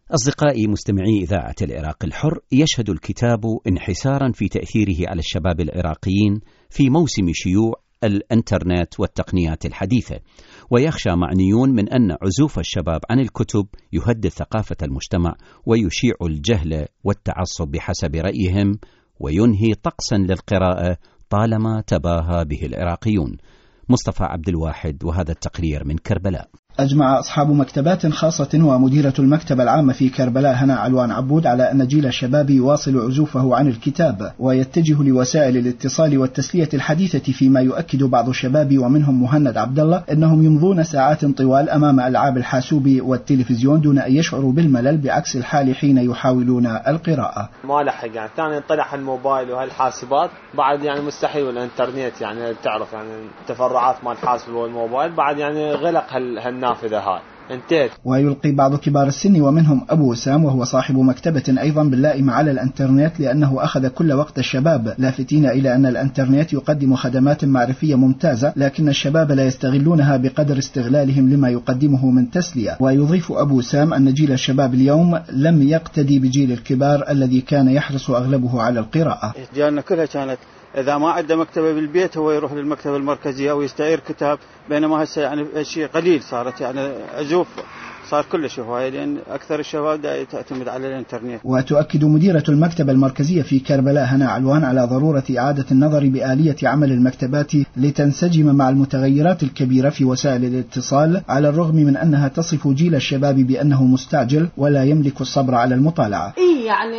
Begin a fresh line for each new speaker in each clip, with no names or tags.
أصدقائي مستمعي إذاعة العراق الحر، يشهد الكتاب انحسارا في تأثيره على الشباب العراقيين في موسم شيوع الإنترنت والتقنيات الحديثة، ويخشى معنيون من أن عزوف الشباب عن الكتب يهدد ثقافة المجتمع ويشيع الجهل والتعصب بحسب رأيهم، وينهي طقسا للقراءة طالما تباهى به العراقيون. مصطفى عبد الواحد، وهذا التقرير من كربلاء.
أجمع أصحاب مكتبات خاصة ومديرة المكتبة العامة في كربلاء هنا علوان عبود على أن جيل الشباب يواصل عزوفه عن الكتاب ويتجه لوسائل الاتصال والتسلية الحديثة، فيما يؤكد بعض الشباب ومنهم مهند عبد الله أنهم يمضون ساعات طوال أمام ألعاب الحاسوب والتلفزيون دون أن يشعروا بالملل، بعكس الحال حين يحاولون القراءة.
ما لحق يعني ثاني طلع الموبايل وهالحاسبات بعد يعني مستحيل، والإنترنت يعني تعرف يعني التفرعات مال الحاسب والموبايل بعد يعني غلق النافذة هاي انتهت.
ويلقي بعض كبار السن ومنهم أبو وسام وهو صاحب مكتبة أيضا باللائمة على الإنترنت لأنه أخذ كل وقت الشباب، لافتين إلى أن الإنترنت يقدم خدمات معرفية ممتازة، لكن الشباب لا يستغلونها بقدر استغلالهم لما يقدمه من تسلية. ويضيف أبو وسام أن جيل الشباب اليوم لم يقتدي بجيل الكبار الذي كان يحرص أغلبه على القراءة.
جيلنا كلها كانت إذا ما عنده مكتبة بالبيت هو يروح للمكتبة المركزية أو يستعير كتاب، بينما هسه يعني شيء قليل صارت يعني عزوف صار كل هواية، لأن أكثر الشباب تعتمد على الإنترنت.
وتؤكد مديرة المكتبة المركزية في كربلاء هنا علوان على ضرورة إعادة النظر بآلية عمل المكتبات لتنسجم مع المتغيرات الكبيرة في وسائل الاتصال، على الرغم من أنها تصف جيل الشباب بأنه مستعجل ولا يملك الصبر على المطالعة.
يعني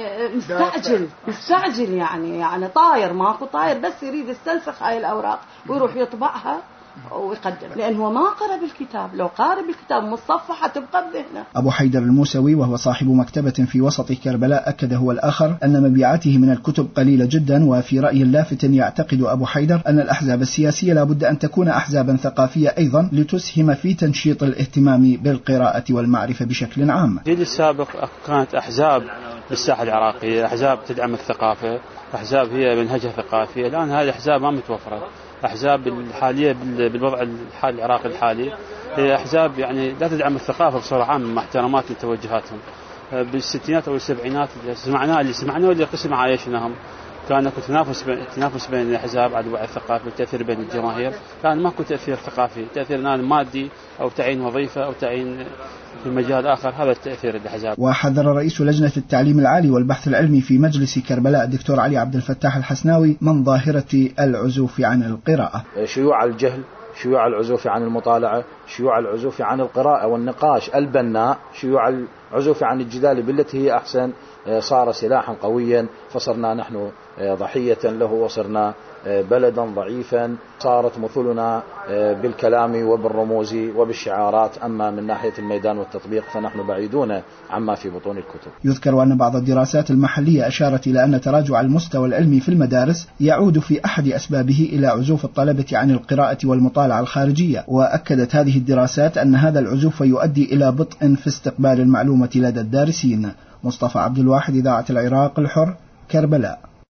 مستعجل يعني طاير ماكو طاير، بس يريد يستنسخ هاي الأوراق ويروح يطبعها ويقدم، لأنه ما قرأ بالكتاب. لو قارئ بالكتاب مصفحة تبقى بذهنه.
أبو حيدر الموسوي وهو صاحب مكتبة في وسط كربلاء أكد هو الآخر أن مبيعاته من الكتب قليلة جدا، وفي رأي لافت يعتقد أبو حيدر أن الأحزاب السياسية لابد أن تكون أحزابا ثقافية أيضا لتسهم في تنشيط الاهتمام بالقراءة والمعرفة بشكل عام.
الجيل السابق كانت أحزاب بالساحة العراقية، أحزاب تدعم الثقافة، أحزاب هي منهجها ثقافي. الآن هذه الأحزاب ما متوفرة. أحزاب الحالية بالوضع الحالي العراقي الحالي هي أحزاب يعني لا تدعم الثقافة بصورة عامة مع احترامات لتوجهاتهم. بالستينات أو السبعينات اللي سمعناه اللي قسم عايشناهم كان تنافس بين الأحزاب على الوعي الثقافي والتأثير بين الجماهير، كان ماكو تأثير ثقافي، تأثير مادي أو تعيين وظيفة أو تعيين في مجال آخر، هذا التأثير الأحزاب.
وحذر رئيس لجنة التعليم العالي والبحث العلمي في مجلس كربلاء الدكتور علي عبد الفتاح الحسناوي من ظاهرة العزوف عن القراءة.
شيوع الجهل، شيوع العزوف عن المطالعة، شيوع العزوف عن القراءة والنقاش البناء، شيوع العزوف عن الجدال بالتي هي أحسن، صار سلاحا قويا، فصرنا نحن ضحية له وصرنا بلدا ضعيفا، صارت مثلنا بالكلام وبالرموز وبالشعارات، أما من ناحية الميدان والتطبيق فنحن بعيدون عما في بطون الكتب.
يذكر أن بعض الدراسات المحلية أشارت إلى أن تراجع المستوى العلمي في المدارس يعود في أحد أسبابه إلى عزوف الطلبة عن القراءة والمطالعة الخارجية، وأكدت هذه الدراسات أن هذا العزوف يؤدي إلى بطء في استقبال المعلومة لدى الدارسين. مصطفى عبد الواحد، إذاعة العراق الحر، كربلاء.